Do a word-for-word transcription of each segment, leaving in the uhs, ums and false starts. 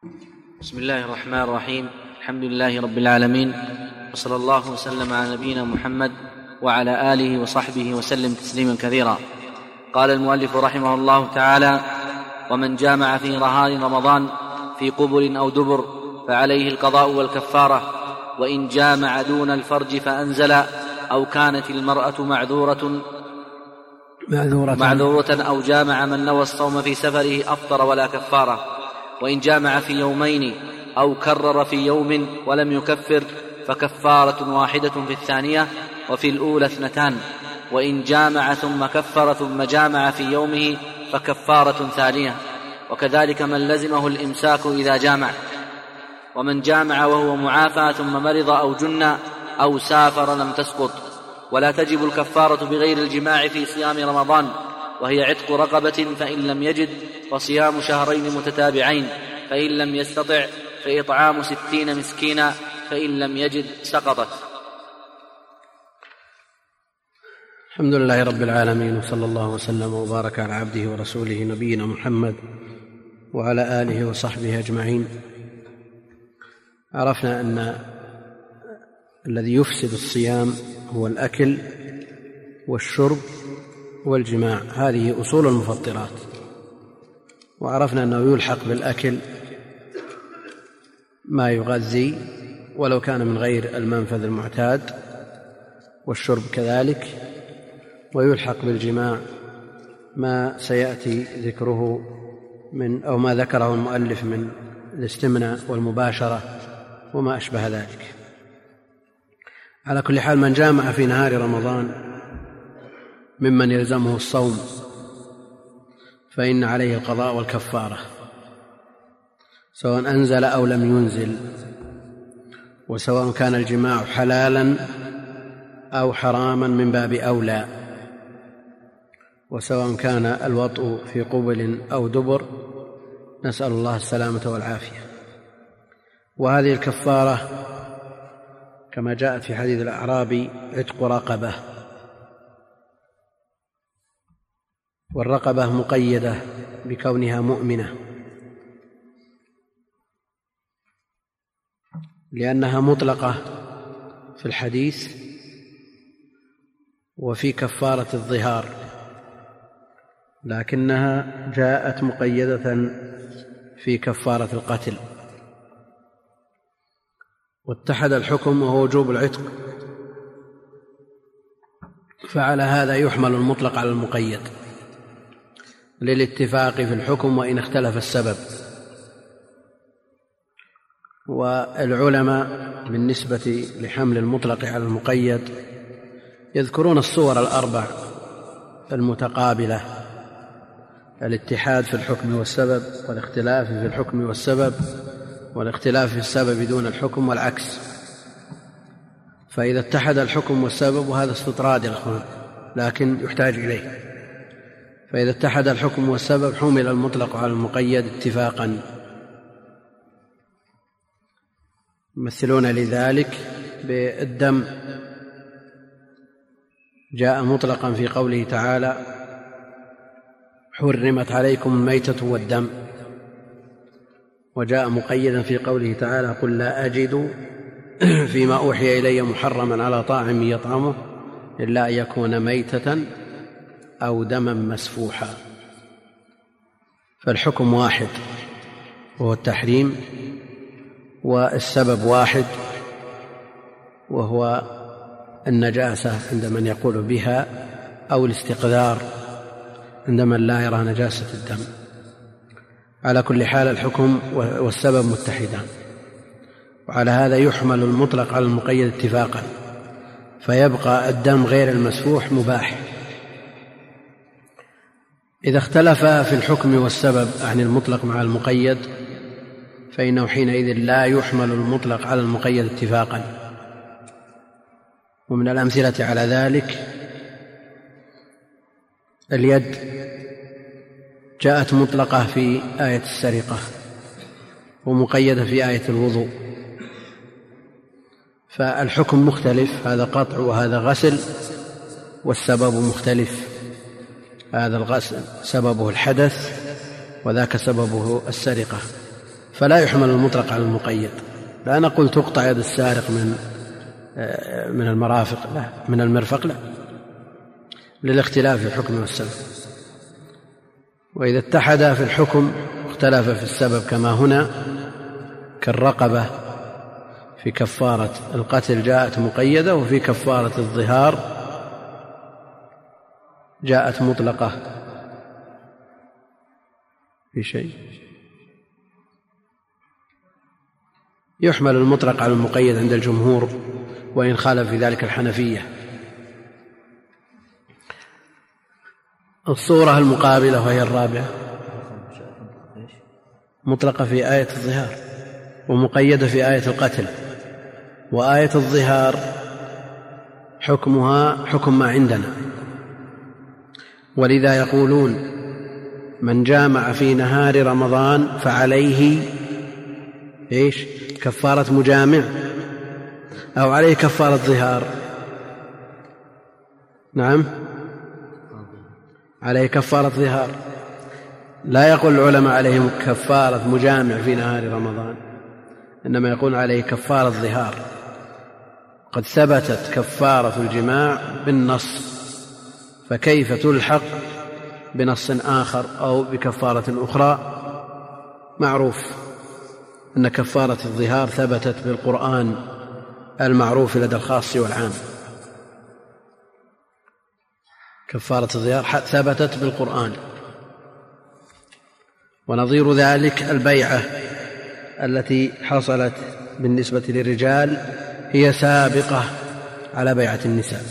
بسم الله الرحمن الرحيم. الحمد لله رب العالمين، وصلى الله وسلم على نبينا محمد وعلى آله وصحبه وسلم تسليما كثيرا. قال المؤلف رحمه الله تعالى: ومن جامع في نهار رمضان في قبل أو دبر فعليه القضاء والكفارة، وإن جامع دون الفرج فأنزل أو كانت المرأة معذورة معذورة, معذورة أو جامع من نوى الصوم في سفره أفطر ولا كفارة. وإن جامع في يومين أو كرر في يوم ولم يكفر فكفارة واحدة في الثانية، وفي الأولى اثنتان. وإن جامع ثم كفر ثم جامع في يومه فكفارة ثانية. وكذلك من لزمه الإمساك إذا جامع. ومن جامع وهو معافى ثم مرض أو جن أو سافر لم تسقط. ولا تجب الكفارة بغير الجماع في صيام رمضان، وهي عتق رقبة فإن لم يجد، وصيام شهرين متتابعين فإن لم يستطع، فإطعام ستين مسكينا فإن لم يجد سقطت. الحمد لله رب العالمين، وصلى الله وسلم وبارك على عبده ورسوله نبينا محمد وعلى آله وصحبه أجمعين. عرفنا أن الذي يفسد الصيام هو الأكل والشرب والجماع، هذه أصول المفطرات. وعرفنا أنه يلحق بالأكل ما يغذي ولو كان من غير المنفذ المعتاد، والشرب كذلك، ويلحق بالجماع ما سيأتي ذكره من أو ما ذكره المؤلف من الاستمناء والمباشرة وما أشبه ذلك. على كل حال، من جامع في نهار رمضان ممن يلزمه الصوم فإن عليه القضاء والكفارة، سواء أنزل أو لم ينزل، وسواء كان الجماع حلالا أو حراما من باب أولى، وسواء كان الوطء في قبل أو دبر، نسأل الله السلامة والعافية. وهذه الكفارة كما جاءت في حديث الأعرابي عتق رقبة، والرقبة مقيدة بكونها مؤمنة لأنها مطلقة في الحديث، وفي كفارة الظهار، لكنها جاءت مقيدة في كفارة القتل. واتحد الحكم وهو وجوب العتق، فعلى هذا يحمل المطلق على المقيد للاتفاق في الحكم وإن اختلف السبب. والعلماء بالنسبة لحمل المطلق على المقيد يذكرون الصور الأربع المتقابلة: الاتحاد في الحكم والسبب، والاختلاف في الحكم والسبب، والاختلاف في السبب دون الحكم، والعكس. فإذا اتحد الحكم والسبب، وهذا استطراد يا أخوان لكن يحتاج إليه، فإذا اتحد الحكم والسبب حمل المطلق على المقيد اتفاقا. يمثلون لذلك بالدم، جاء مطلقا في قوله تعالى: حرمت عليكم الميتة والدم، وجاء مقيدا في قوله تعالى: قل لا أجد فيما أوحي إلي محرما على طاعم يطعمه إلا أن يكون ميتة أو دما مسفوحا. فالحكم واحد وهو التحريم، والسبب واحد وهو النجاسة عند من يقول بها، أو الاستقذار عند من لا يرى نجاسة الدم. على كل حال الحكم والسبب متحدان، وعلى هذا يحمل المطلق على المقيد اتفاقا، فيبقى الدم غير المسفوح مباح. إذا اختلف في الحكم والسبب عن المطلق مع المقيد، فإنه حينئذ لا يحمل المطلق على المقيد اتفاقا. ومن الأمثلة على ذلك اليد، جاءت مطلقة في آية السرقة ومقيدة في آية الوضوء، فالحكم مختلف، هذا قطع وهذا غسل، والسبب مختلف، هذا الغسل سببه الحدث وذاك سببه السرقة، فلا يحمل المطلق على المقيد. لا نقول تقطع يد السارق من من المرافق، لا، من المرفق، لا، للاختلاف في الحكم والسبب. وإذا اتحدا في الحكم اختلف في السبب كما هنا كالرقبة في كفارة القتل جاءت مقيدة، وفي كفارة الظهار جاءت مطلقة في شيء. يحمل المطلق على المقيد عند الجمهور، وإن خالف في ذلك الحنفية. الصورة المقابلة وهي الرابعة مطلقة في آية الظهار ومقيدة في آية القتل. وآية الظهار حكمها حكم ما عندنا، ولذا يقولون من جامع في نهار رمضان فعليه إيش؟ كفارة مجامع، أو عليه كفارة ظهار. نعم، عليه كفارة ظهار. لا يقول العلماء عليه كفارة مجامع في نهار رمضان، إنما يقول عليه كفارة ظهار. قد ثبتت كفارة الجماع بالنص، فكيف تلحق بنص آخر أو بكفارة أخرى؟ معروف أن كفارة الظهار ثبتت بالقرآن المعروف لدى الخاص والعام. كفارة الظهار ثبتت بالقرآن. ونظير ذلك البيعة التي حصلت بالنسبة للرجال هي سابقة على بيعة النساء.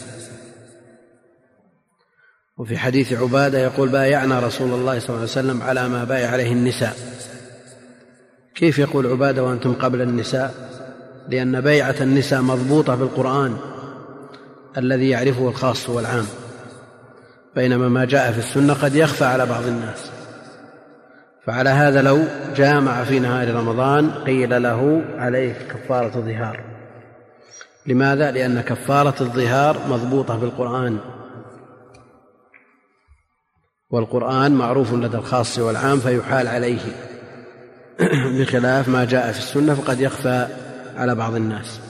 وفي حديث عبادة يقول بايعنا رسول الله صلى الله عليه وسلم على ما بايع عليه النساء. كيف يقول عبادة وأنتم قبل النساء؟ لأن بيعة النساء مضبوطة بالقرآن الذي يعرفه الخاص والعام، بينما ما جاء في السنة قد يخفى على بعض الناس. فعلى هذا لو جامع في نهار رمضان قيل له عليه كفارة ظهار. لماذا؟ لأن كفارة الظهار مضبوطة بالقرآن، والقرآن معروف لدى الخاص والعام فيحال عليه، بخلاف ما جاء في السنة فقد يخفى على بعض الناس.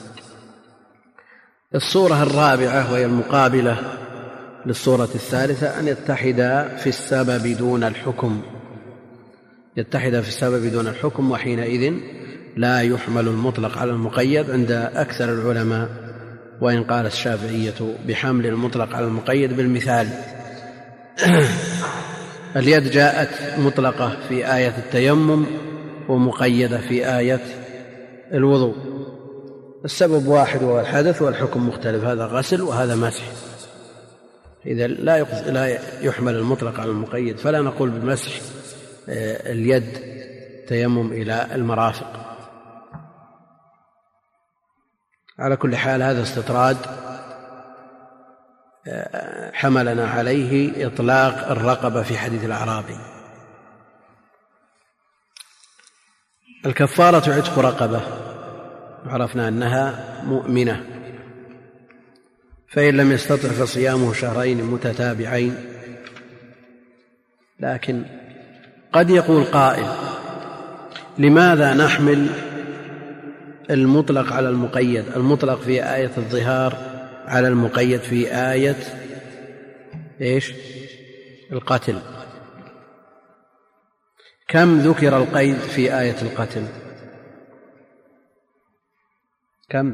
الصورة الرابعة وهي المقابلة للصورة الثالثة أن يتحدا في السبب دون الحكم، يتحدا في السبب دون الحكم، وحينئذ لا يحمل المطلق على المقيد عند أكثر العلماء، وإن قال الشافعية بحمل المطلق على المقيد بالمثال. اليد جاءت مطلقة في آية التيمم ومقيدة في آية الوضوء، السبب واحد وهو الحدث والحكم مختلف، هذا غسل وهذا مسح. إذا لا يحمل المطلق على المقيد، فلا نقول بمسح اليد تيمم إلى المرافق. على كل حال هذا استطراد حملنا عليه إطلاق الرقبة في حديث الأعرابي. الكفارة عتق رقبة، عرفنا أنها مؤمنة، فإن لم يستطع فصيامه شهرين متتابعين. لكن قد يقول قائل لماذا نحمل المطلق على المقيد، المطلق في آية الظهار على المقيد في آية إيش؟ القتل؟ كم ذكر القيد في آية القتل؟ كم؟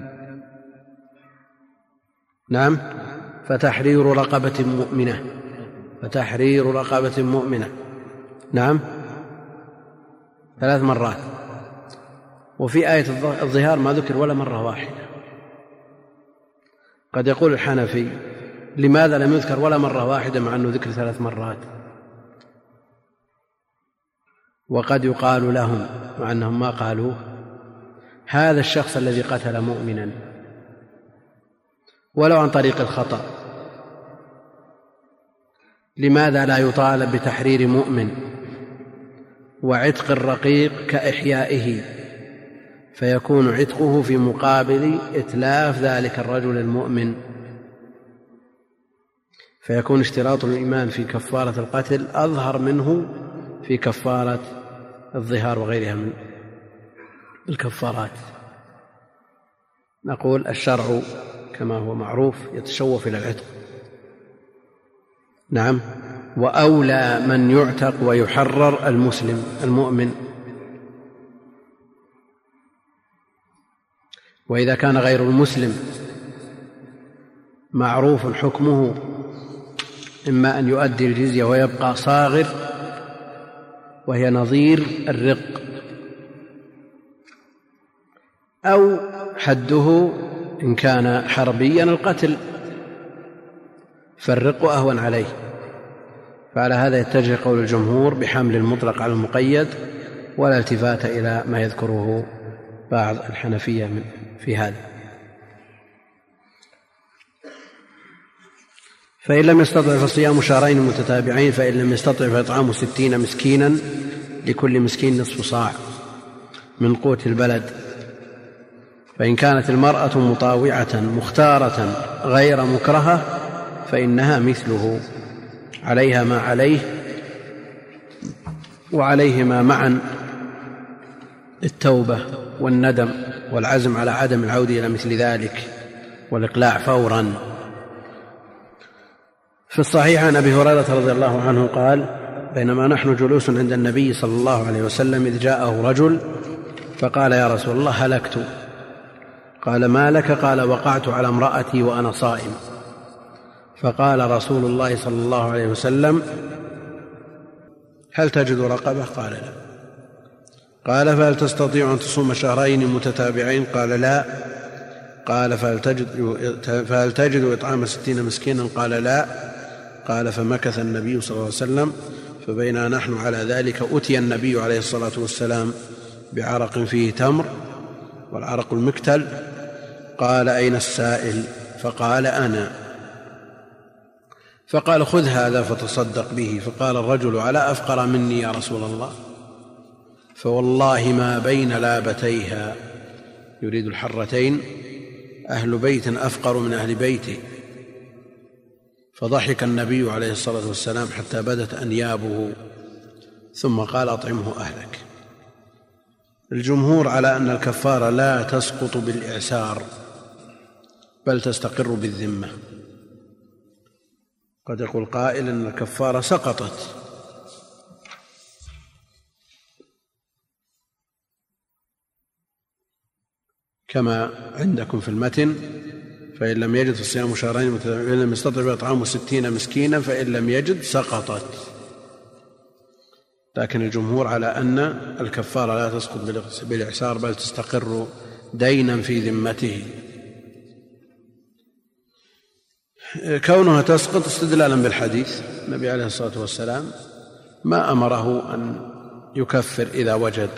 نعم، فتحرير رقبة مؤمنة، فتحرير رقبة مؤمنة، نعم، ثلاث مرات. وفي آية الظهار ما ذكر ولا مرة واحدة. قد يقول الحنفي لماذا لم يذكر ولا مرة واحدة مع أنه ذكر ثلاث مرات؟ وقد يقال لهم مع أنهم ما قالوه هذا الشخص الذي قتل مؤمنا ولو عن طريق الخطأ لماذا لا يطالب بتحرير مؤمن وعتق الرقيق كإحيائه، فيكون عتقه في مقابل إتلاف ذلك الرجل المؤمن، فيكون اشتراط الإيمان في كفارة القتل أظهر منه في كفارة الظهار وغيرها من الكفارات. نقول الشرع كما هو معروف يتشوف إلى العتق. نعم. وأولى من يعتق ويحرر المسلم المؤمن. وإذا كان غير المسلم معروف حكمه إما أن يؤدي الجزية ويبقى صاغر وهي نظير الرق، أو حده إن كان حربيا القتل، فالرق أهون عليه. فعلى هذا يتجه قول الجمهور بحمل المطلق على المقيد، ولا التفات إلى ما يذكره بعض الحنفية في هذا. فإن لم يستطع فصيام شهرين متتابعين، فإن لم يستطع فإطعام ستين مسكينا لكل مسكين نصف صاع من قوت البلد. فإن كانت المرأة مطاوعة مختارة غير مكرهة فإنها مثله، عليها ما عليه وعليهما معا التوبة والندم والعزم على عدم العودة إلى مثل ذلك والإقلاع فورا. في الصحيح عن أبي هريرة رضي الله عنه قال: بينما نحن جلوس عند النبي صلى الله عليه وسلم إذ جاءه رجل فقال: يا رسول الله هلكت. قال: ما لك؟ قال: وقعت على امرأتي وأنا صائم. فقال رسول الله صلى الله عليه وسلم: هل تجد رقبة؟ قال: لا. قال: فهل تستطيع أن تصوم شهرين متتابعين؟ قال: لا. قال: فهل تجد, فهل تجد إطعام ستين مسكينا؟ قال: لا. قال: فمكث النبي صلى الله عليه وسلم، فبينا نحن على ذلك أتي النبي عليه الصلاة والسلام بعرق فيه تمر، والعرق المكتل. قال: أين السائل؟ فقال: أنا. فقال: خذ هذا فتصدق به. فقال الرجل: على أفقر مني يا رسول الله؟ فوالله ما بين لابتيها، يريد الحرتين، أهل بيت أفقر من أهل بيتي. فضحك النبي عليه الصلاة والسلام حتى بدت أنيابه، ثم قال: أطعمه أهلك. الجمهور على أن الكفارة لا تسقط بالإعسار بل تستقر بالذمة. قد يقول قائل أن الكفارة سقطت، كما عندكم في المتن: فإن لم يجد فصيام شهرين، فإن لم يستطع فإطعام ستين مسكينا، فإن لم يجد سقطت. لكن الجمهور على أن الكفارة لا تسقط بالإعسار بل تستقر دينا في ذمته. كونها تسقط استدلالا بالحديث، النبي عليه الصلاة والسلام ما أمره أن يكفر إذا وجد.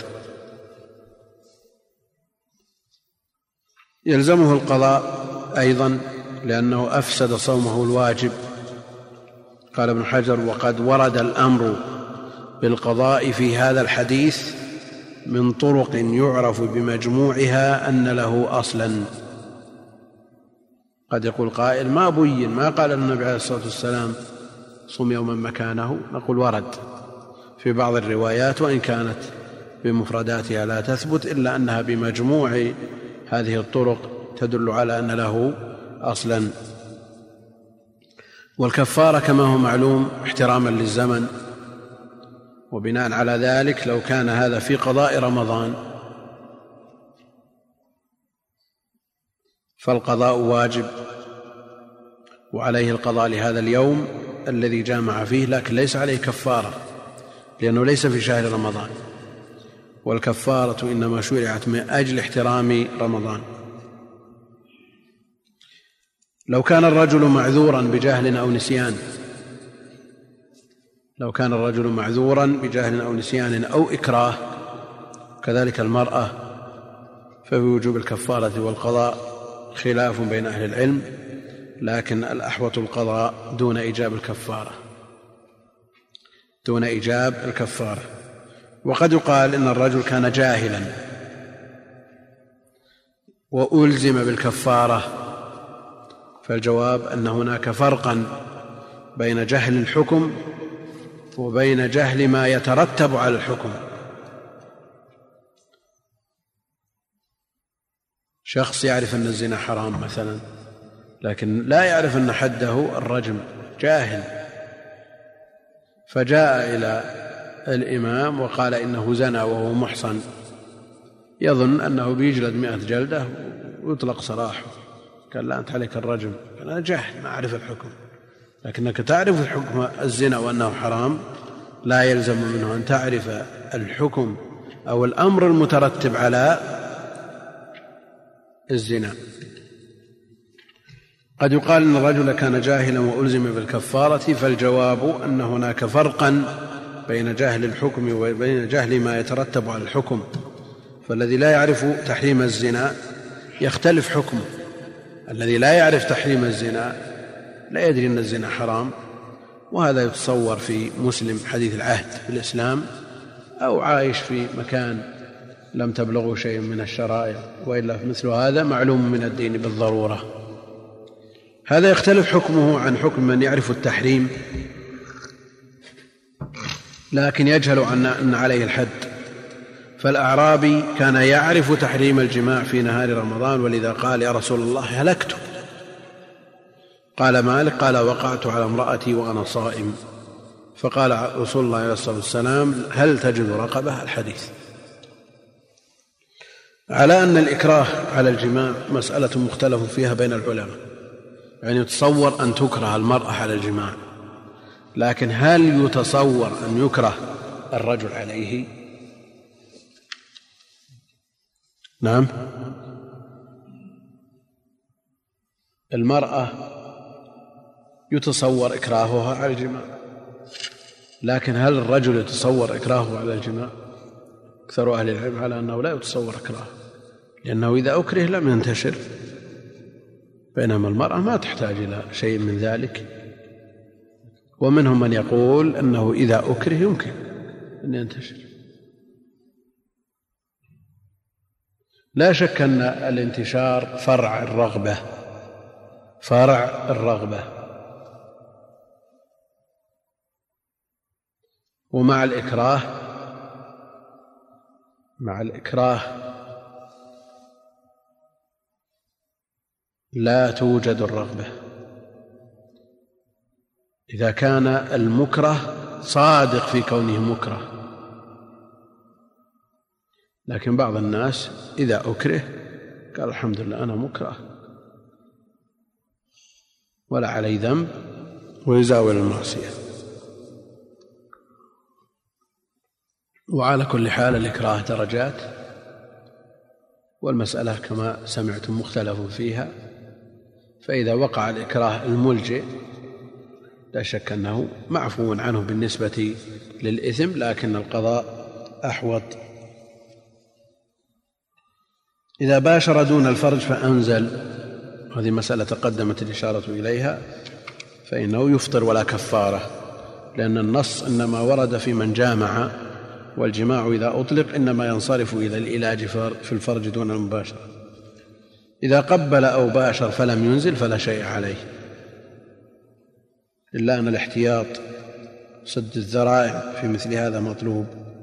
يلزمه القضاء أيضا لأنه أفسد صومه الواجب. قال ابن حجر: وقد ورد الأمر بالقضاء في هذا الحديث من طرق يعرف بمجموعها أن له أصلا. قد يقول قائل: ما بين، ما قال النبي عليه الصلاة والسلام صم يوما مكانه. نقول: ورد في بعض الروايات، وإن كانت بمفرداتها لا تثبت، إلا أنها بمجموع هذه الطرق تدل على أن له أصلا. والكفارة كما هو معلوم احتراما للزمن، وبناء على ذلك لو كان هذا في قضاء رمضان فالقضاء واجب وعليه القضاء لهذا اليوم الذي جامع فيه، لكن ليس عليه كفارة لأنه ليس في شهر رمضان، والكفارة إنما شرعت من أجل احترام رمضان. لو كان الرجل معذورا بجهل أو نسيان لو كان الرجل معذورا بجهل أو نسيان أو إكراه، كذلك المرأة، ففي وجوب الكفارة والقضاء خلاف بين أهل العلم، لكن الأحوط القضاء دون إيجاب الكفارة دون إيجاب الكفارة. وقد يقال إن الرجل كان جاهلا وألزم بالكفارة، فالجواب أن هناك فرقا بين جهل الحكم وبين جهل ما يترتب على الحكم. شخص يعرف أن الزنا حرام مثلا، لكن لا يعرف أن حده الرجم، جاهل، فجاء إلى الإمام وقال إنه زنى وهو محصن، يظن أنه بيجلد مئة جلدة ويطلق سراحه، قال لا أنت عليك الرجم، قال أنا جاهل ما أعرف الحكم. لكنك تعرف الحكم الزنا وأنه حرام، لا يلزم منه أن تعرف الحكم أو الأمر المترتب على الزنا. قد يقال أن الرجل كان جاهلا وألزم بالكفارة، فالجواب أن هناك فرقا بين جهل الحكم وبين جهل ما يترتب على الحكم. فالذي لا يعرف تحريم الزنا يختلف حكمه، الذي لا يعرف تحريم الزنا لا يدري أن الزنا حرام، وهذا يتصور في مسلم حديث العهد بالإسلام أو عايش في مكان لم تبلغه شيء من الشرائع، وإلا مثل هذا معلوم من الدين بالضرورة. هذا يختلف حكمه عن حكم من يعرف التحريم لكن يجهل أن عليه الحد. فالأعرابي كان يعرف تحريم الجماع في نهار رمضان، ولذا قال يا رسول الله هلكت. قال مالك قال وقعت على امرأتي وأنا صائم، فقال رسول الله عليه الصلاة والسلام هل تجد رقبة؟ الحديث. على أن الإكراه على الجماع مسألة مختلف فيها بين العلماء، يعني يتصور أن تكره المرأة على الجماع، لكن هل يتصور أن يكره الرجل عليه؟ نعم، المرأة يتصور إكراهها على الجماع، لكن هل الرجل يتصور إكراهه على الجماع؟ أكثر أهل العلم على أنه لا يتصور إكراهه، لأنه إذا أكره لم ينتشر، بينما المرأة ما تحتاج إلى شيء من ذلك. ومنهم من يقول أنه إذا أكره يمكن أن ينتشر. لا شك أن الانتشار فرع الرغبة، فرع الرغبة، ومع الإكراه مع الإكراه لا توجد الرغبة إذا كان المكره صادق في كونه مكره. لكن بعض الناس إذا أكره قال الحمد لله أنا مكره ولا علي ذنب، ويزاول المعصية. وعلى كل حال الإكراه درجات، والمسألة كما سمعتم مختلف فيها، فإذا وقع الإكراه الملجئ لا شك أنه معفو عنه بالنسبة للإثم، لكن القضاء أحوط. إذا باشر دون الفرج فأنزل، هذه مسألة تقدمت الإشارة إليها، فإنه يفطر ولا كفارة، لأن النص إنما ورد في من جامع، والجماع إذا أطلق إنما ينصرف إلى العلاج في الفرج دون المباشرة. إذا قبل أو باشر فلم ينزل فلا شيء عليه، إلا أن الاحتياط سد الذرائع في مثل هذا مطلوب.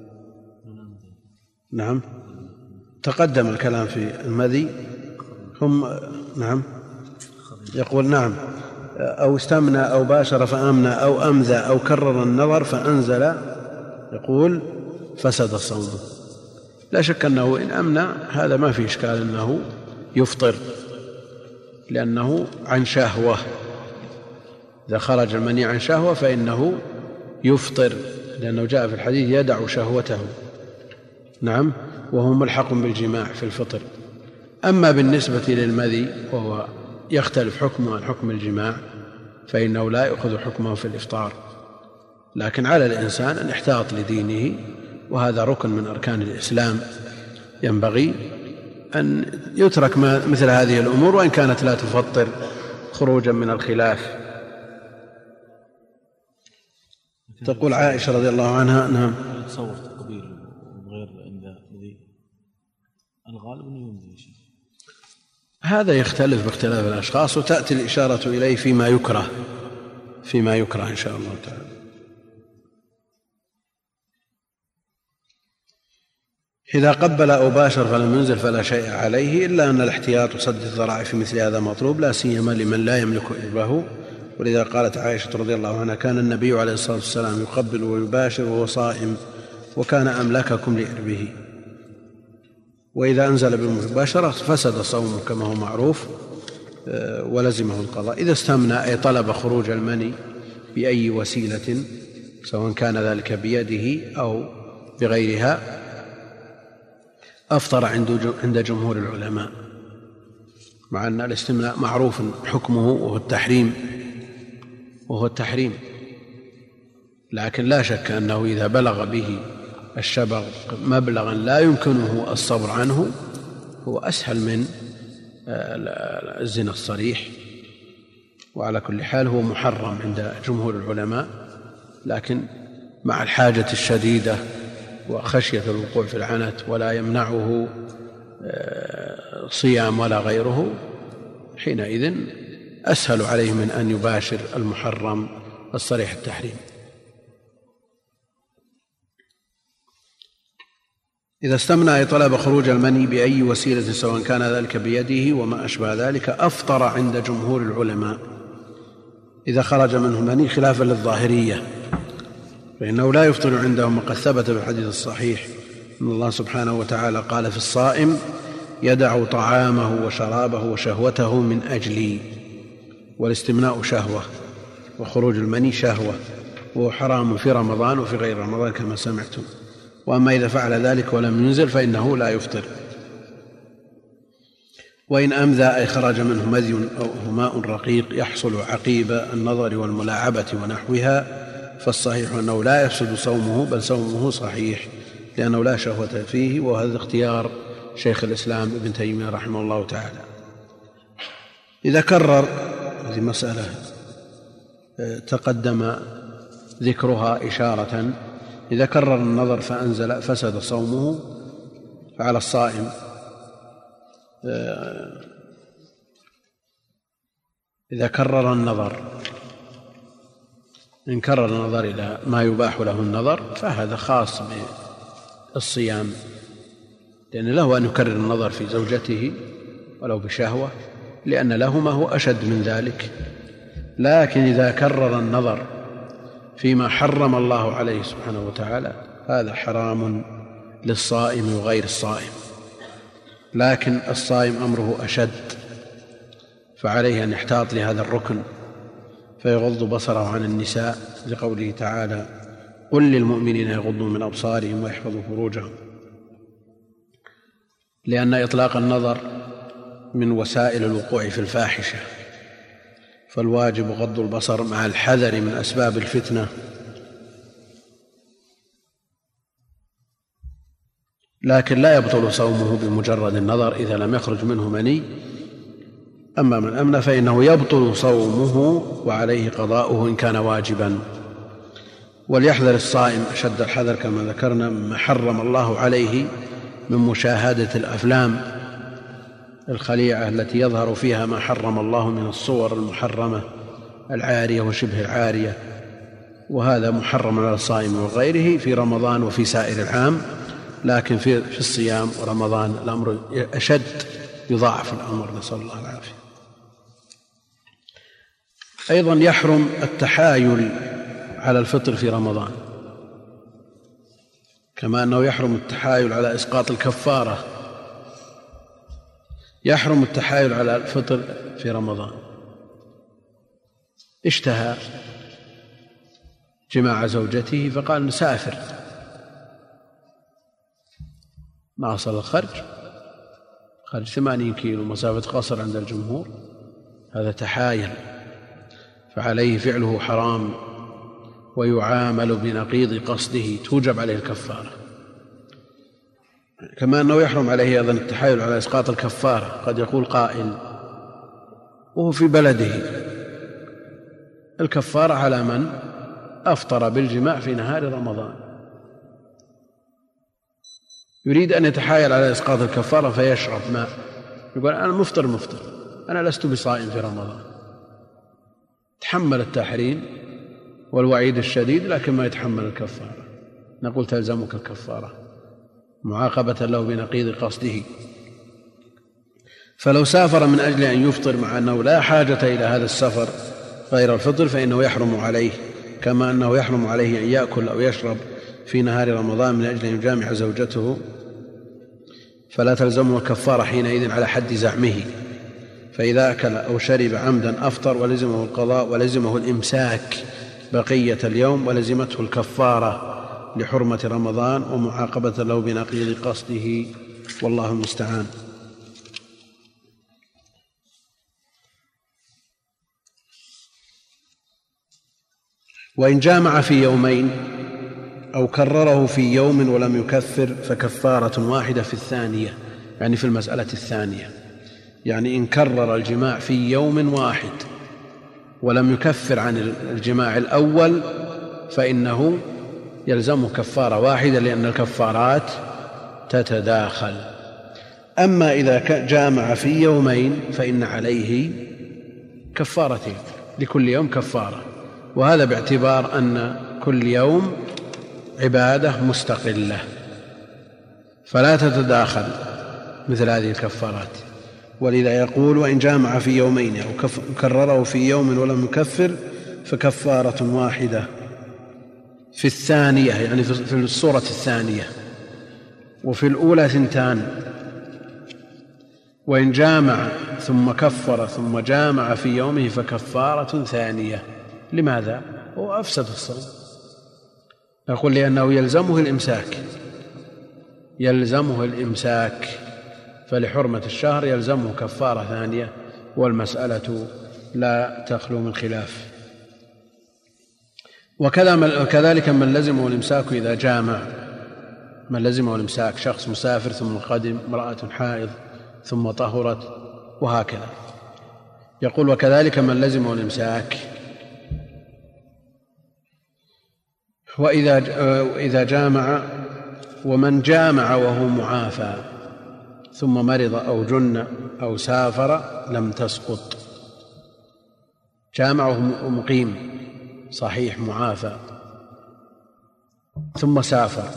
نعم، تقدم الكلام في المذي. هم نعم يقول نعم، أو استمنى أو باشر فأمنى أو أمذى أو كرر النظر فأنزل، يقول فسد الصوم. لا شك أنه إن أمنى هذا ما في إشكال أنه يفطر، لأنه عن شهوة، إذا خرج المني عن شهوة فإنه يفطر، لأنه جاء في الحديث يدع شهوته. نعم، وهو ملحق بالجماع في الفطر. أما بالنسبة للمذي وهو يختلف حكمه عن حكم الجماع فإنه لا يأخذ حكمه في الإفطار، لكن على الإنسان أن يحتاط لدينه، وهذا ركن من أركان الإسلام، ينبغي أن يترك مثل هذه الأمور وإن كانت لا تفطر خروجا من الخلاف. تقول عائشة رضي الله عنها نعم تصور تقبيل غير عند الذي الغالب أنه يمضي شيء، هذا يختلف باختلاف الأشخاص، وتأتي الإشارة إليه فيما يكره فيما يكره إن شاء الله تعالى. إذا قبل أو باشر فلم ينزل فلا شيء عليه، إلا أن الاحتياط وسد الذرائع في مثل هذا مطلوب، لا سيما لمن لا يملك إربه. ولذا قالت عائشة رضي الله عنها: كان النبي عليه الصلاة والسلام يقبل ويباشر وهو صائم، وكان أملككم لإربه. وإذا أنزل بالمباشرة فسد صومه كما هو معروف ولزمه القضاء. إذا استمنى أي طلب خروج المني بأي وسيلة، سواء كان ذلك بيده أو بغيرها، أفطر عند جمهور العلماء، مع أن الاستمناء معروف حكمه وهو التحريم وهو التحريم لكن لا شك أنه إذا بلغ به الشبغ مبلغا لا يمكنه الصبر عنه هو أسهل من الزنا الصريح. وعلى كل حال هو محرم عند جمهور العلماء، لكن مع الحاجة الشديدة وخشية الوقوع في العنت ولا يمنعه صيام ولا غيره، حينئذ أسهل عليه من أن يباشر المحرم الصريح التحريم. إذا استمنى أي طلب خروج المني بأي وسيلة، سواء كان ذلك بيده وما أشبه ذلك، أفطر عند جمهور العلماء إذا خرج منه مني، خلافا للظاهرية، فإنه لا يفطر عندهم. وقد ثبت في الحديث الصحيح أن الله سبحانه وتعالى قال في الصائم: يدع طعامه وشرابه وشهوته من أجلي. والاستمناء شهوة، وخروج المني شهوة، وهو حرام في رمضان وفي غير رمضان كما سمعتم. وأما إذا فعل ذلك ولم ينزل فإنه لا يفطر. وإن أمذى أي خرج منه مذي أو ماء رقيق يحصل عقيب النظر والملاعبة ونحوها، فالصحيح أنه لا يفسد صومه، بل صومه صحيح، لأنه لا شهوة فيه. وهذا اختيار شيخ الإسلام ابن تيمية رحمه الله تعالى. إذا كرر، هذه مسألة تقدم ذكرها إشارة، إذا كرر النظر فأنزل فسد صومه، فعلى الصائم إذا كرر النظر، إن كرر النظر إلى ما يباح له النظر فهذا خاص بالصيام، لأن له أن يكرر النظر في زوجته ولو بشهوة، لأن له ما هو أشد من ذلك. لكن إذا كرر النظر فيما حرم الله عليه سبحانه وتعالى هذا حرام للصائم وغير الصائم. لكن الصائم أمره أشد، فعليه أن يحتاط لهذا الركن، فيغض بصره عن النساء لقوله تعالى: قل للمؤمنين يغضوا من أبصارهم ويحفظوا فروجهم، لأن إطلاق النظر من وسائل الوقوع في الفاحشة، فالواجب غض البصر مع الحذر من أسباب الفتنة. لكن لا يبطل صومه بمجرد النظر إذا لم يخرج منه مني. أما من أمن فإنه يبطل صومه وعليه قضاؤه إن كان واجبا. وليحذر الصائم أشد الحذر كما ذكرنا مما حرم الله عليه من مشاهدة الأفلام الخليعة التي يظهر فيها ما حرم الله من الصور المحرمة العارية وشبه العارية، وهذا محرم على الصائم وغيره في رمضان وفي سائر العام، لكن في الصيام ورمضان الأمر أشد، يضاعف الأمر، نسأل الله العافية. أيضا يحرم التحايل على الفطر في رمضان، كما أنه يحرم التحايل على إسقاط الكفارة، يحرم التحايل على الفطر في رمضان. اشتهى جماع زوجته فقال نسافر، ما وصل الخرج، خرج ثمانين كيلو مسافة قصر عند الجمهور، هذا تحايل، فعليه فعله حرام ويعامل بنقيض قصده، توجب عليه الكفارة. كما أنه يحرم عليه أيضا التحايل على إسقاط الكفارة. قد يقول قائل وهو في بلده الكفارة على من أفطر بالجماع في نهار رمضان، يريد أن يتحايل على إسقاط الكفارة فيشرب ماء، يقول أنا مفطر مفطر أنا لست بصائم في رمضان، تحمل التحريم والوعيد الشديد لكن ما يتحمل الكفارة، نقول تلزمك الكفارة معاقبة له بنقيض قصده. فلو سافر من أجل أن يفطر مع أنه لا حاجة إلى هذا السفر غير الفطر فإنه يحرم عليه، كما أنه يحرم عليه أن يأكل أو يشرب في نهار رمضان من أجل أن يجامع زوجته، فلا تلزمه الكفارة حينئذ على حد زعمه. فإذا أكل أو شرب عمدا أفطر ولزمه القضاء ولزمه الإمساك بقية اليوم ولزمته الكفارة لحرمة رمضان ومعاقبة له بنقيض قصده، والله المستعان. وإن جامع في يومين أو كرره في يوم ولم يكفر فكفارة واحدة في الثانية، يعني في المسألة الثانية، يعني إن كرر الجماع في يوم واحد ولم يكفر عن الجماع الأول فإنه يلزمه كفارة واحدة، لأن الكفارات تتداخل. أما إذا جامع في يومين فإن عليه كفارتين، لكل يوم كفارة، وهذا باعتبار أن كل يوم عبادة مستقلة فلا تتداخل مثل هذه الكفارات. ولذا يقول: وإن جامع في يومين أو كرره في يوم ولم يكفر فكفارة واحدة في الثانية، يعني في الصورة الثانية، وفي الأولى ثنتان. وإن جامع ثم كفر ثم جامع في يومه فكفارة ثانية. لماذا؟ هو أفسد الصوم. يقول: لأنه يلزمه الإمساك، يلزمه الإمساك فلحرمة الشهر يلزمه كفارة ثانية، والمسألة لا تخلو من خلاف. وكذلك من لزمه الإمساك إذا جامع، من لزمه الإمساك شخص مسافر ثم قدم، امرأة حائض ثم طهرت، وهكذا. يقول: وكذلك من لزمه الإمساك وإذا إذا جامع، ومن جامع وهو معافى ثم مرض أو جن أو سافر لم تسقط. جامع وهو مقيم صحيح معافى ثم سافر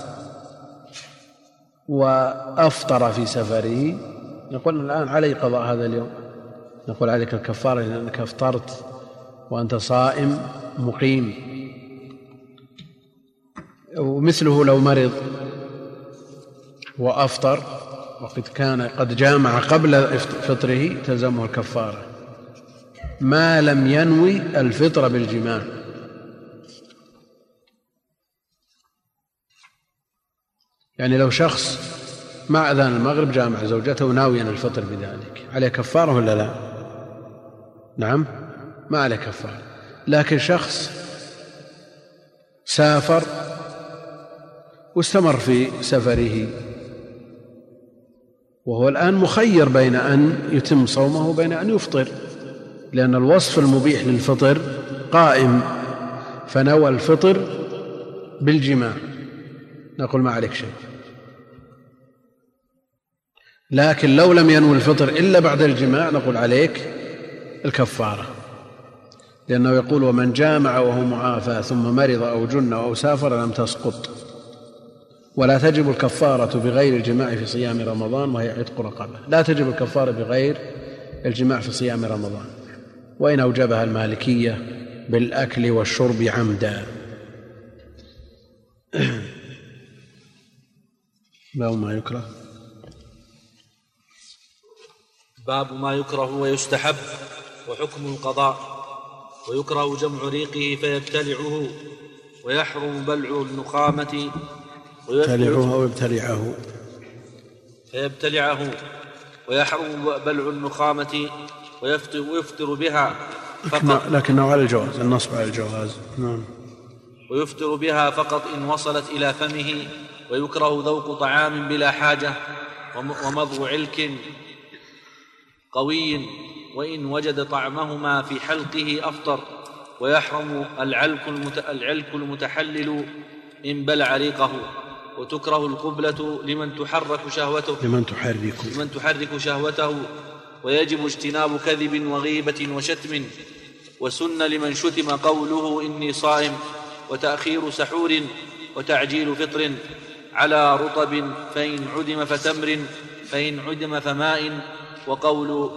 وأفطر في سفره، نقول الآن عليه قضاء هذا اليوم، نقول عليك الكفارة لأنك أفطرت وأنت صائم مقيم. ومثله لو مرض وأفطر وقد كان قد جامع قبل فطره تلزمه الكفارة ما لم ينوي الفطر بالجماع. يعني لو شخص مع أذان المغرب جامع زوجته ناويا الفطر بذلك، عليه كفارة ولا لا؟ نعم، ما عليه كفارة. لكن شخص سافر واستمر في سفره وهو الآن مخير بين أن يتم صومه وبين أن يفطر، لأن الوصف المبيح للفطر قائم، فنوى الفطر بالجماع، نقول ما عليك شيء. لكن لو لم ينوي الفطر إلا بعد الجماع نقول عليك الكفارة، لأنه يقول: ومن جامع وهو معافى ثم مرض أو جن أو سافر لم تسقط. ولا تجب الكفارة بغير الجماع في صيام رمضان وهي عتق رقبة. لا تجب الكفارة بغير الجماع في صيام رمضان، وإن أوجبها المالكية بالأكل والشرب عمدا. باب ما يكره. باب ما يكره ويستحب وحكم القضاء. ويكره جمع ريقه فيبتلعه، ويحرم بلع النخامة يبتلعه أو يبتلعه فيبتلعه ويحرم بلع النخامة ويفطر, ويفطر بها فقط، لكنه على الجواز، النصب على الجواز. نعم. ويفطر بها فقط إن وصلت إلى فمه. ويكره ذوق طعام بلا حاجة ومضغ علك قوي، وإن وجد طعمهما في حلقه أفطر. ويحرم العلك المتحلل إن بلع ريقه. وتكره القبلة لمن تحرك شهوته لمن تحرك لمن تحرك شهوته. ويجب اجتناب كذب وغيبة وشتم. وسن لمن شتم قوله إني صائم، وتأخير سحور، وتعجيل فطر على رطب فإن عدم فتمر فإن عدم فماء. وقول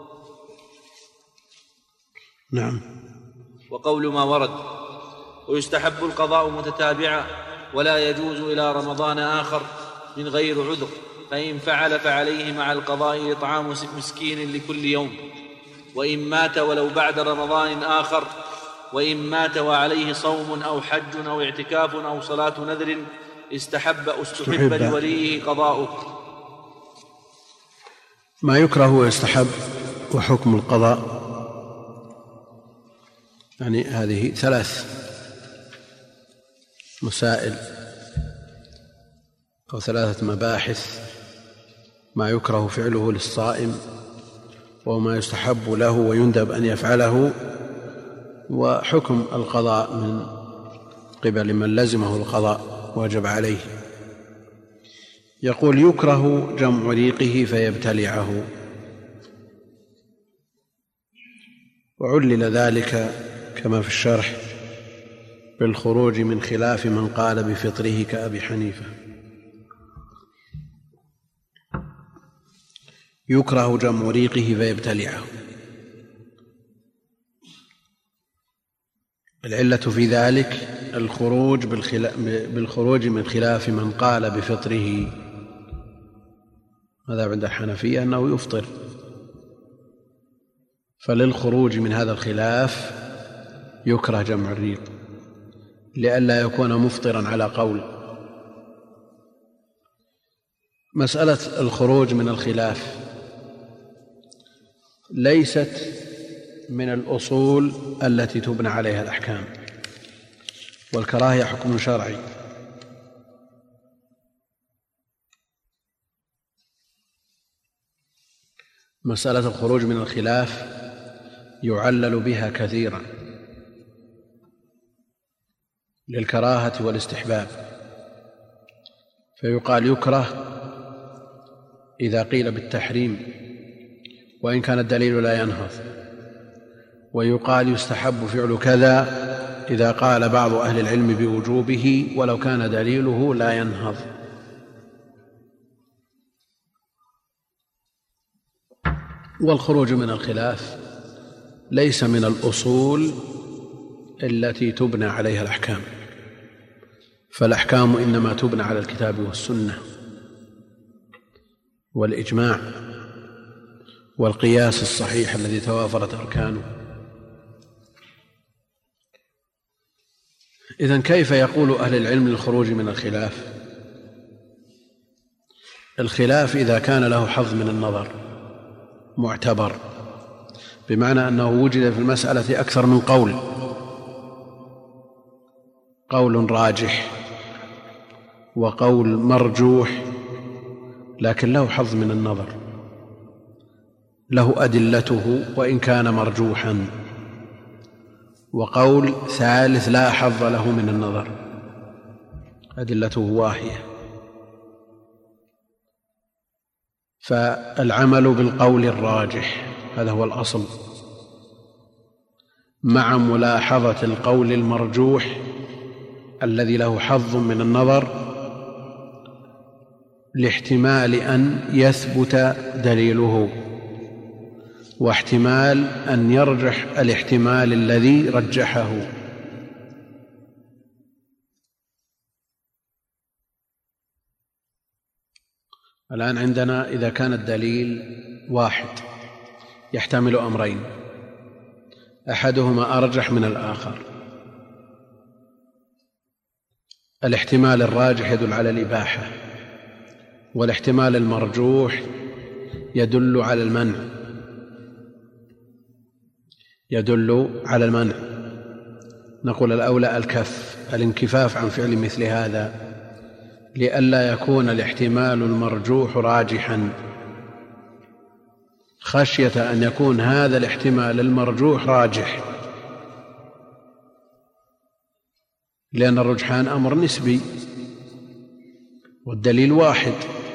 نعم وقول ما ورد. ويستحب القضاء متتابعا، ولا يجوز إلى رمضان آخر من غير عذر، فإن فعل فعليه مع القضاء إطعام مسكين لكل يوم، وإن مات ولو بعد رمضان آخر، وإن مات وعليه صوم أو حج أو اعتكاف أو صلاة نذر استحب استحب لوليه قضاؤه. ما يكره ويستحب وحكم القضاء، يعني هذه ثلاث مسائل أو ثلاثة مباحث: ما يكره فعله للصائم، وما يستحب له ويندب أن يفعله، وحكم القضاء من قبل من لزمه القضاء واجب عليه. يقول: يكره جمع ريقه فيبتلعه. وعلل ذلك كما في الشرح بالخروج من خلاف من قال بفطره كأبي حنيفة. يكره جمع ريقه فيبتلعه. العلة في ذلك الخروج بالخروج من خلاف من قال بفطره. هذا عند الحنفية أنه يفطر، فللخروج من هذا الخلاف يكره جمع الريق لئلا يكون مفطرا على قول. مسألة الخروج من الخلاف ليست من الأصول التي تبنى عليها الأحكام، والكراهية حكم شرعي. مسألة الخروج من الخلاف يعلل بها كثيرا للكراهة والاستحباب، فيقال يكره إذا قيل بالتحريم وإن كان الدليل لا ينهض، ويقال يستحب فعل كذا إذا قال بعض أهل العلم بوجوبه ولو كان دليله لا ينهض. والخروج من الخلاف ليس من الأصول التي تبنى عليها الأحكام، فالأحكام إنما تبنى على الكتاب والسنة والإجماع والقياس الصحيح الذي توافرت أركانه. إذن كيف يقول أهل العلم للخروج من الخلاف؟ الخلاف إذا كان له حظ من النظر معتبر، بمعنى أنه وجد في المسألة أكثر من قول، قول راجح وقول مرجوح لكن له حظ من النظر، له أدلته وإن كان مرجوحا، وقول ثالث لا حظ له من النظر أدلته واهية، فالعمل بالقول الراجح هذا هو الأصل، مع ملاحظة القول المرجوح الذي له حظ من النظر لاحتمال أن يثبت دليله، واحتمال أن يرجح الاحتمال الذي رجحه. الآن عندنا إذا كان الدليل واحد يحتمل أمرين، أحدهما أرجح من الآخر، الاحتمال الراجح يدل على الإباحة، والاحتمال المرجوح يدل على المنع يدل على المنع نقول الأولى الكف، الانكفاف عن فعل مثل هذا لئلا يكون الاحتمال المرجوح راجحا، خشية أن يكون هذا الاحتمال المرجوح راجح، لأن الرجحان أمر نسبي والدليل واحد.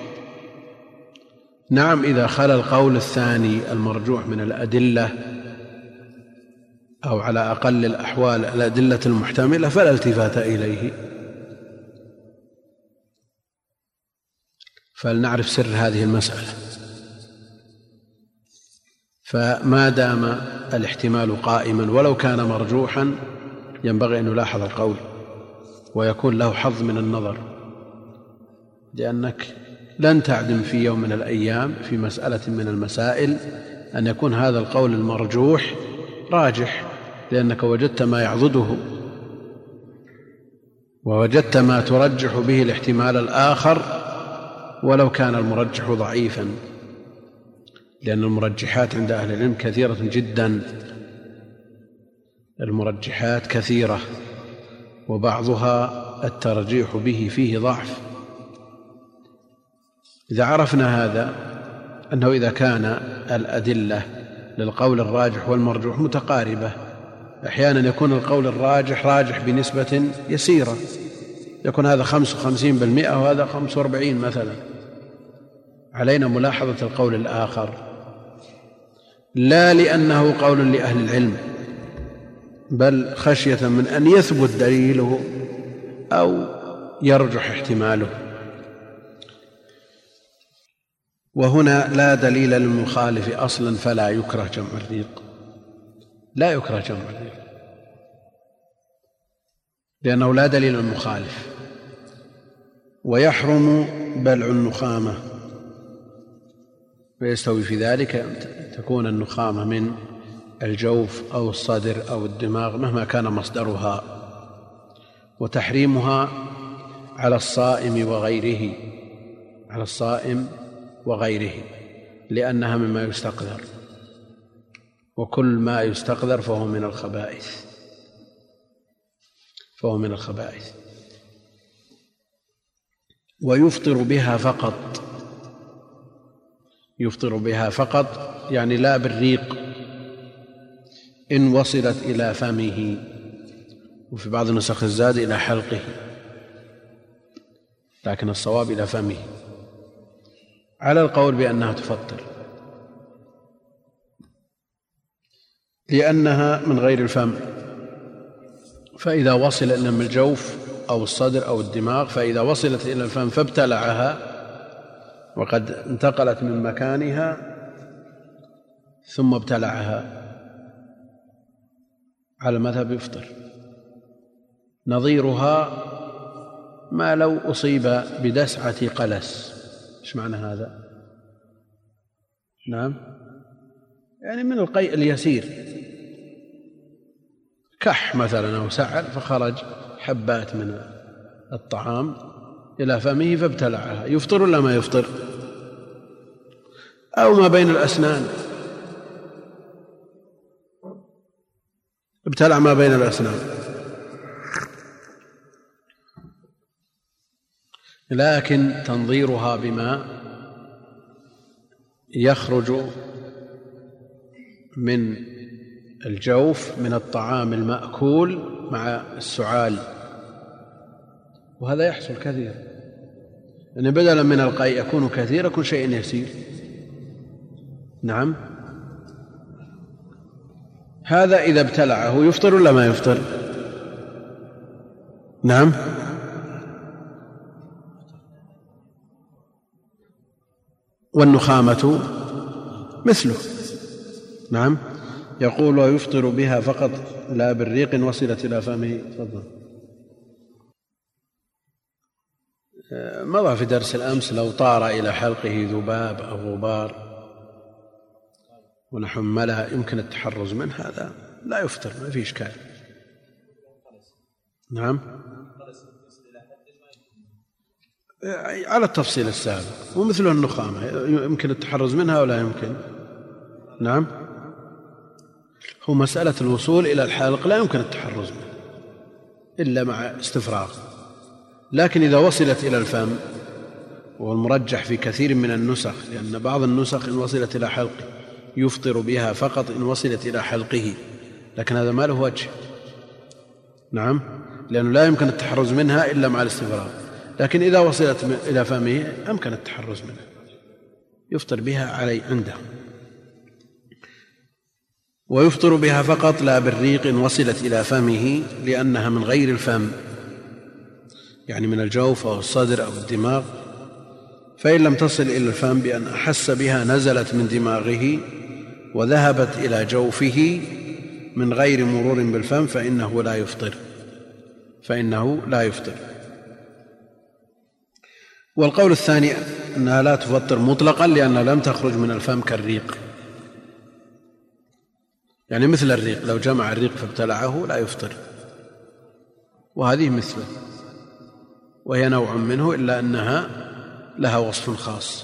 نعم إذا خلا القول الثاني المرجوح من الأدلة أو على أقل الأحوال الأدلة المحتملة فلا التفات إليه. فلنعرف سر هذه المسألة. فما دام الاحتمال قائما ولو كان مرجوحا ينبغي أن يلاحظ القول ويكون له حظ من النظر، لأنك لن تعدم في يوم من الأيام في مسألة من المسائل أن يكون هذا القول المرجوح راجح، لأنك وجدت ما يعضده ووجدت ما ترجح به الاحتمال الآخر ولو كان المرجح ضعيفا، لأن المرجحات عند أهل العلم كثيرة جدا، المرجحات كثيرة وبعضها الترجيح به فيه ضعف. إذا عرفنا هذا أنه إذا كان الأدلة للقول الراجح والمرجوح متقاربة، أحيانا يكون القول الراجح راجح بنسبة يسيرة، يكون هذا خمس وخمسين بالمئة وهذا خمس واربعين مثلا، علينا ملاحظة القول الآخر، لا لأنه قول لأهل العلم، بل خشية من أن يثبت دليله أو يرجح احتماله. وهنا لا دليل للمخالف أصلا فلا يكره جمع الريق، لا يكره جمع الريق لأنه لا دليل للمخالف. ويحرم بلع النخامة، ويستوي في ذلك تكون النخامة من الجوف أو الصدر أو الدماغ مهما كان مصدرها، وتحريمها على الصائم وغيره، على الصائم وغيره لأنها مما يستقذر، وكل ما يستقذر فهو من الخبائث، فهو من الخبائث. ويفطر بها فقط، يفطر بها فقط يعني لا بالريق إن وصلت إلى فمه، وفي بعض النسخ الزاد إلى حلقه، لكن الصواب إلى فمه، على القول بأنها تفطر لأنها من غير الفم، فإذا وصل إلى الجوف أو الصدر أو الدماغ، فإذا وصلت إلى الفم فابتلعها وقد انتقلت من مكانها ثم ابتلعها، على المذهب يفطر. نظيرها ما لو أصيب بدسعة قلس. ايش معنى هذا؟ نعم، يعني من القيء اليسير، كح مثلا أو سعل فخرج حبات من الطعام إلى فمه فابتلعها، يفطر ولا ما يفطر؟ أو ما بين الأسنان، ابتلع ما بين الأسنان، لكن تنظيرها بما يخرج من الجوف من الطعام المأكول مع السعال، وهذا يحصل كثير، يعني بدلا من القيء يكون كثير يكون شيء يسير. نعم، هذا إذا ابتلعه يفطر ولا ما يفطر؟ نعم، والنخامة مثله. نعم، يقول ويفطر بها فقط لا بالريق وصلت إلى فمه. تفضل. مضى في درس الأمس لو طار إلى حلقه ذباب أو غبار ونحملها يمكن التحرز منه، هذا لا يفطر، ما فيه إشكال. نعم، على التفصيل السابق، ومثله النخامة يمكن التحرز منها ولا يمكن؟ نعم، هو مسألة الوصول إلى الحلق لا يمكن التحرز منه إلا مع استفراغ، لكن إذا وصلت إلى الفم، والمرجح في كثير من النسخ، لأن بعض النسخ إن وصلت إلى حلقه يفطر بها فقط إن وصلت إلى حلقه، لكن هذا ما له وجه. نعم، لأنه لا يمكن التحرز منها إلا مع الاستفراغ، لكن إذا وصلت إلى فمه أمكن التحرز منها، يفطر بها علي عنده. ويفطر بها فقط لا بالريق إن وصلت إلى فمه لأنها من غير الفم، يعني من الجوف أو الصدر أو الدماغ، فإن لم تصل إلى الفم بأن أحس بها نزلت من دماغه وذهبت إلى جوفه من غير مرور بالفم فإنه لا يفطر فإنه لا يفطر والقول الثاني أنها لا تفطر مطلقا لأنها لم تخرج من الفم كالريق، يعني مثل الريق، لو جمع الريق فابتلعه لا يفطر، وهذه مثله وهي نوع منه إلا أنها لها وصف خاص.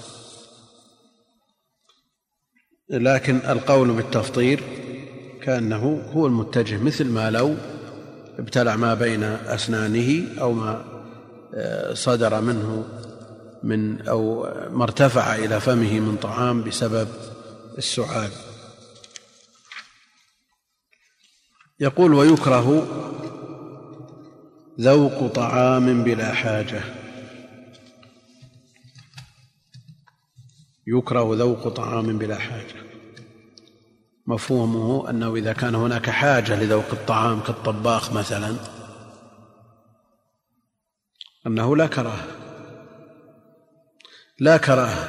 لكن القول بالتفطير كأنه هو المتجه، مثل ما لو ابتلع ما بين أسنانه أو ما صدر منه من أو ما ارتفع إلى فمه من طعام بسبب السعال. يقول ويكره ذوق طعام بلا حاجة. يكره ذوق طعام بلا حاجة، مفهومه أنه إذا كان هناك حاجة لذوق الطعام كالطباخ مثلا أنه لا كراهة لا كراهة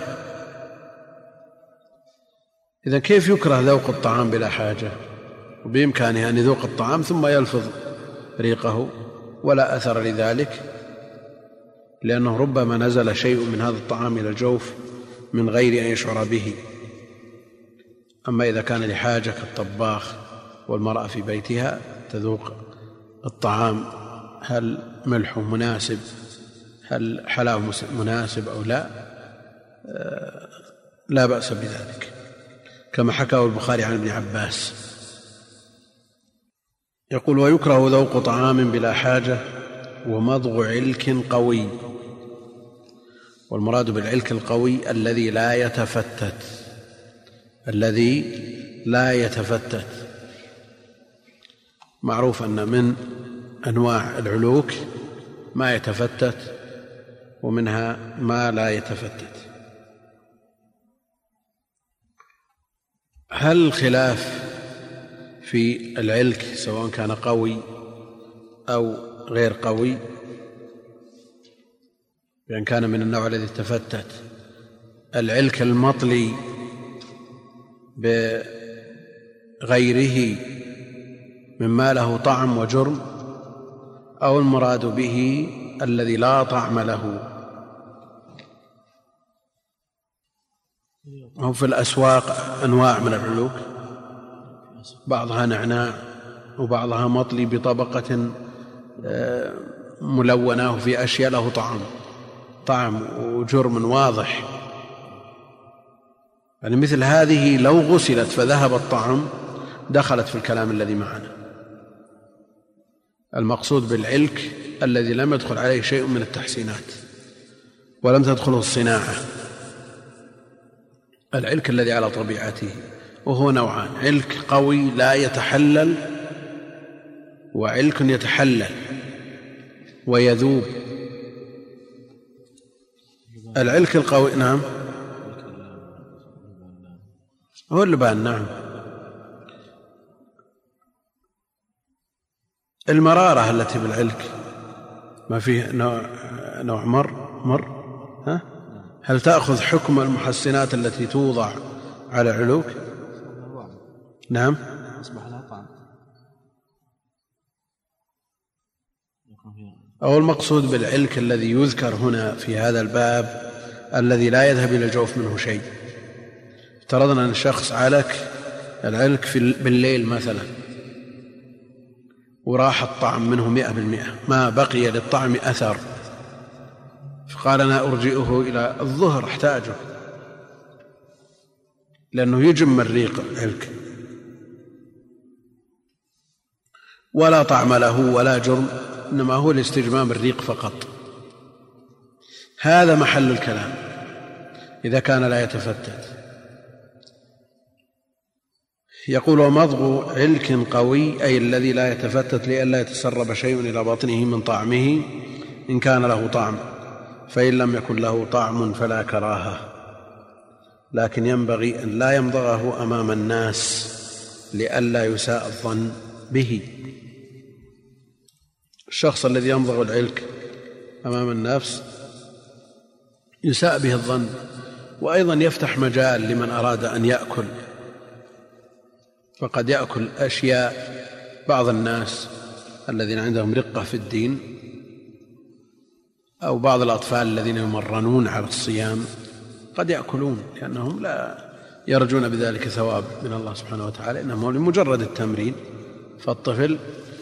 إذن كيف يكره ذوق الطعام بلا حاجة؟ وبإمكانه أن يذوق الطعام ثم يلفظ ريقه ولا أثر لذلك، لأنه ربما نزل شيء من هذا الطعام إلى الجوف من غير أن يشعر به. أما إذا كان لحاجة كالطباخ والمرأة في بيتها تذوق الطعام هل ملحه مناسب، هل حلاوه مناسب أو لا، لا بأس بذلك، كما حكاه البخاري عن ابن عباس. يقول ويكره ذوق طعام بلا حاجة ومضغ علك قوي. والمراد بالعلك القوي الذي لا يتفتت الذي لا يتفتت معروف أن من أنواع العلوك ما يتفتت ومنها ما لا يتفتت. هل الخلاف في العلك سواء كان قوي أو غير قوي، بأن كان من النوع الذي تفتت العلك المطلي بغيره مما له طعم وجرم، أو المراد به الذي لا طعم له؟ أو في الأسواق أنواع من العلوك، بعضها نعناع وبعضها مطلي بطبقة ملونة في أشياء له طعم طعم وجرم واضح، يعني مثل هذه لو غسلت فذهب الطعم دخلت في الكلام الذي معنا. المقصود بالعلك الذي لم يدخل عليه شيء من التحسينات ولم تدخله الصناعة، العلك الذي على طبيعته، وهو نوعان: علك قوي لا يتحلل، وعلك يتحلل ويذوب. العلك القوي نعم هو اللبان، نعم. المرارة التي بالعلك ما فيه نوع, نوع مر مر ها؟ هل تأخذ حكم المحسنات التي توضع على علوك؟ نعم. أو المقصود بالعلك الذي يذكر هنا في هذا الباب الذي لا يذهب إلى الجوف منه شيء. افترضنا أن الشخص علك العلك في بالليل مثلا وراح الطعم منه مئة بالمئة، ما بقي للطعم أثر، فقال أنا أرجئه إلى الظهر احتاجه، لأنه يجم الريق علك ولا طعم له ولا جرم، إنما هو لاستجمام الريق فقط. هذا محل الكلام إذا كان لا يتفتت. يقول ومضغ علك قوي أي الذي لا يتفتت لئلا يتسرب شيء إلى بطنه من طعمه إن كان له طعم، فإن لم يكن له طعم فلا كراهة، لكن ينبغي أن لا يمضغه أمام الناس لئلا يساء الظن به. الشخص الذي يمضغ العلك أمام الناس يساء به الظن، وأيضا يفتح مجال لمن أراد أن يأكل، فقد يأكل أشياء بعض الناس الذين عندهم رقة في الدين أو بعض الأطفال الذين يمرنون على الصيام قد يأكلون لأنهم لا يرجون بذلك ثواب من الله سبحانه وتعالى، إنما لمجرد التمرين. فالطفل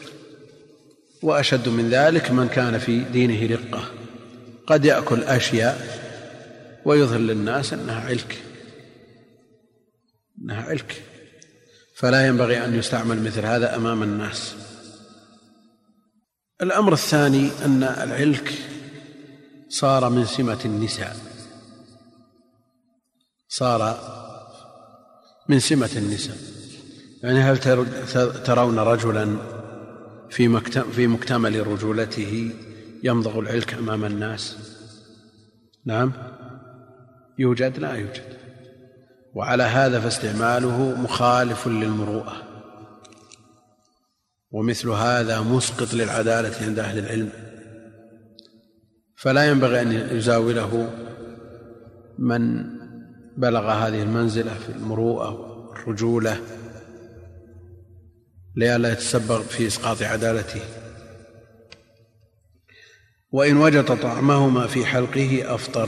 وأشد من ذلك من كان في دينه رقة قد يأكل أشياء ويظهر للناس أنها علك أنها علك فلا ينبغي أن يستعمل مثل هذا أمام الناس. الأمر الثاني أن العلك صار من سمة النساء صار من سمة النساء يعني هل ترون رجلا في مكتمل رجولته يمضغ العلك أمام الناس؟ نعم يوجد؟ لا يوجد. وعلى هذا فاستعماله مخالف للمروءة، ومثل هذا مسقط للعدالة عند أهل العلم، فلا ينبغي أن يزاوله من بلغ هذه المنزلة في المروءة والرجولة لئلا يتسبب في إسقاط عدالته. وإن وجد طعمهما في حلقه أفطر،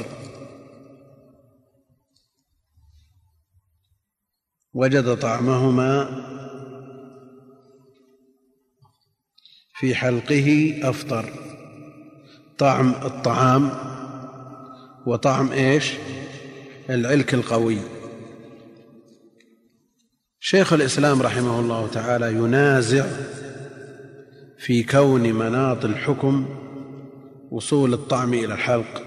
وجد طعمهما في حلقه أفطر. طعم الطعام وطعم إيش؟ العلك القوي. شيخ الإسلام رحمه الله تعالى ينازع في كون مناط الحكم وصول الطعم إلى الحلق،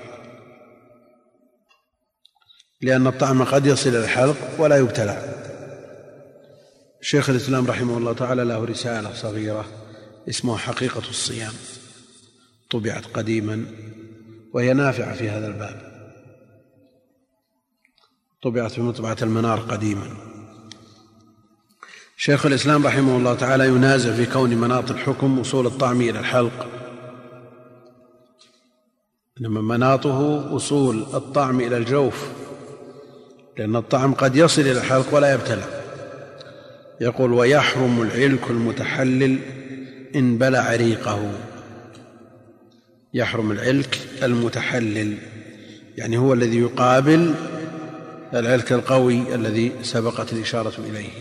لأن الطعم قد يصل إلى الحلق ولا يبتلع. شيخ الإسلام رحمه الله تعالى له رسالة صغيرة اسمها حقيقة الصيام، طبعت قديما وهي نافعة في هذا الباب، طبعت في مطبعة المنار قديما. شيخ الإسلام رحمه الله تعالى ينازع في كون مناط الحكم وصول الطعم إلى الحلق، إنما مناطه وصول الطعم إلى الجوف، لأن الطعم قد يصل إلى الحلق ولا يبتلع. يقول: ويحرم العلك المتحلل إن بلع ريقه. يحرم العلك المتحلل يعني هو الذي يقابل العلك القوي الذي سبقت الإشارة إليه،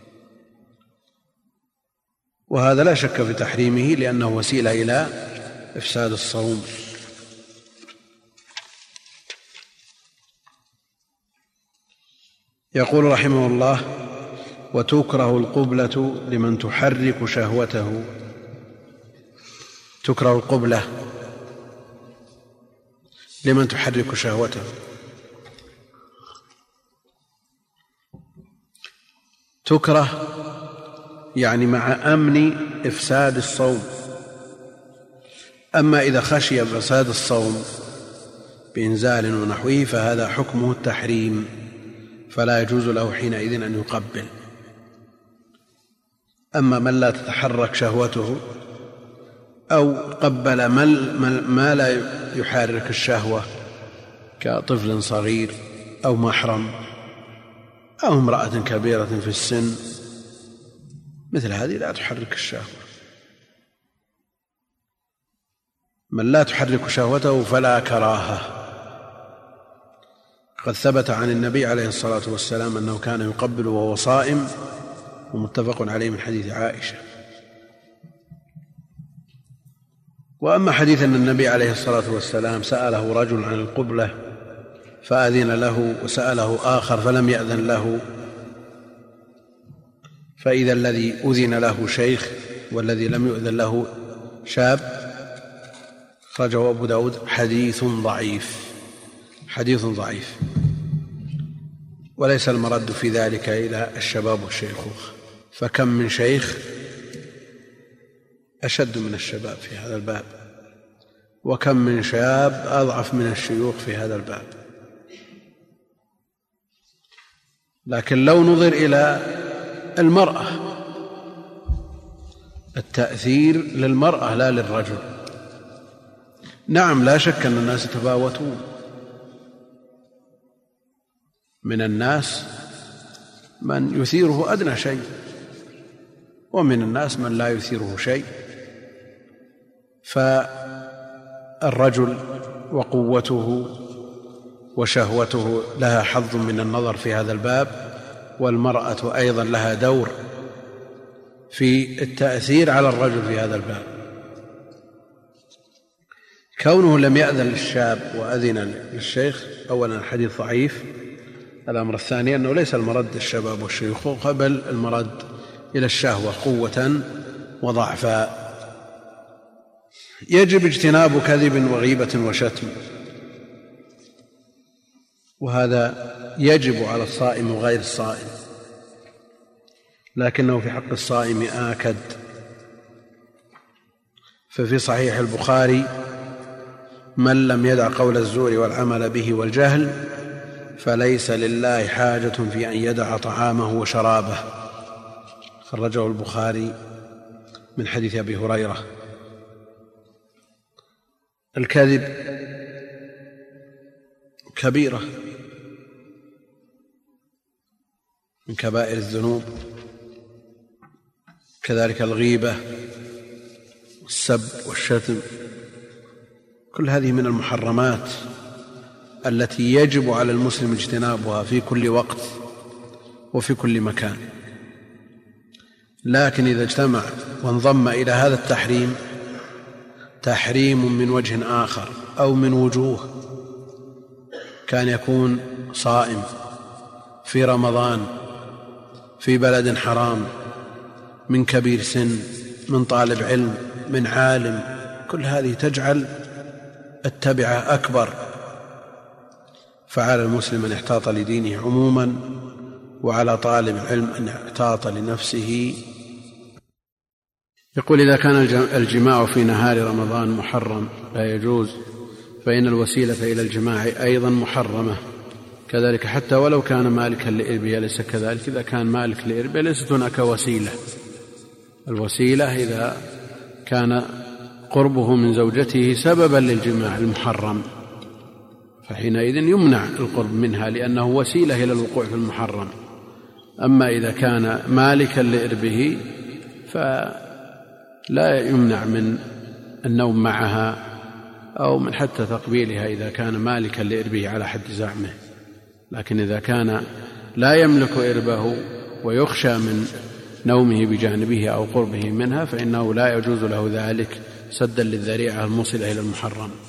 وهذا لا شك في تحريمه لأنه وسيلة إلى إفساد الصوم. يقول رحمه الله: وتكره القبلة لمن تحرك شهوته. تكره القبلة لمن تحرك شهوته. تكره يعني مع أمن إفساد الصوم. أما إذا خشي فساد الصوم بإنزال ونحوه فهذا حكمه التحريم، فلا يجوز له حينئذ أن يقبل. أما من لا تتحرك شهوته أو قبل ما لا يحرك الشهوة كطفل صغير أو محرم أو امرأة كبيرة في السن، مثل هذه لا تحرك الشهوة. من لا تحرك شهوته فلا كراهة. قد ثبت عن النبي عليه الصلاة والسلام أنه كان يقبل وهو صائم، ومتفق عليه من حديث عائشة. وأما حديث أن النبي عليه الصلاة والسلام سأله رجل عن القبلة فأذن له، وسأله آخر فلم يأذن له، فإذا الذي أذن له شيخ والذي لم يؤذن له شاب، أخرجه أبو داود، حديث ضعيف حديث ضعيف وليس المرد في ذلك إلى الشباب والشيخوخة، فكم من شيخ أشد من الشباب في هذا الباب، وكم من شاب أضعف من الشيوخ في هذا الباب. لكن لو نظر إلى المرأة، التأثير للمرأة لا للرجل. نعم لا شك أن الناس يتفاوتون، من الناس من يثيره أدنى شيء، ومن الناس من لا يثيره شيء. فالرجل وقوته وشهوته لها حظ من النظر في هذا الباب، والمرأة أيضا لها دور في التأثير على الرجل في هذا الباب. كونه لم يأذن للشاب وأذن للشيخ، أولا الحديث ضعيف. الأمر الثاني أنه ليس المرد الشباب والشيوخ، بل المرد إلى الشهوة قوة وضعفا. يجب اجتناب كذب وغيبة وشتم، وهذا يجب على الصائم وغير الصائم، لكنه في حق الصائم آكد. ففي صحيح البخاري: من لم يدع قول الزور والعمل به والجهل فليس لله حاجة في أن يدع طعامه وشرابه. خرجه البخاري من حديث أبي هريرة. الكذب كبيرة من كبائر الذنوب، كذلك الغيبة والسب والشتم، كل هذه من المحرمات التي يجب على المسلم اجتنابها في كل وقت وفي كل مكان. لكن إذا اجتمع وانضم إلى هذا التحريم تحريم من وجه آخر أو من وجوه، كان يكون صائم في رمضان في بلد حرام، من كبير سن، من طالب علم، من عالم، كل هذه تجعل التبعة أكبر. فعلى المسلم أن يحتاط لدينه عموما، وعلى طالب العلم أن يحتاط لنفسه. يقول: إذا كان الجماع في نهار رمضان محرم لا يجوز، فإن الوسيلة إلى الجماع أيضا محرمة كذلك، حتى ولو كان مالكا لإربه. ليس كذلك؟ إذا كان مالك لإربه ليست هناك وسيلة. الوسيلة إذا كان قربه من زوجته سببا للجماع المحرم، فحينئذ يمنع القرب منها لأنه وسيلة إلى الوقوع في المحرم. أما إذا كان مالكا لإربه فلا يمنع من النوم معها أو من حتى تقبيلها إذا كان مالكا لإربه على حد زعمه. لكن إذا كان لا يملك إربه ويخشى من نومه بجانبه أو قربه منها فإنه لا يجوز له ذلك سدا للذريعة الموصلة إلى المحرم.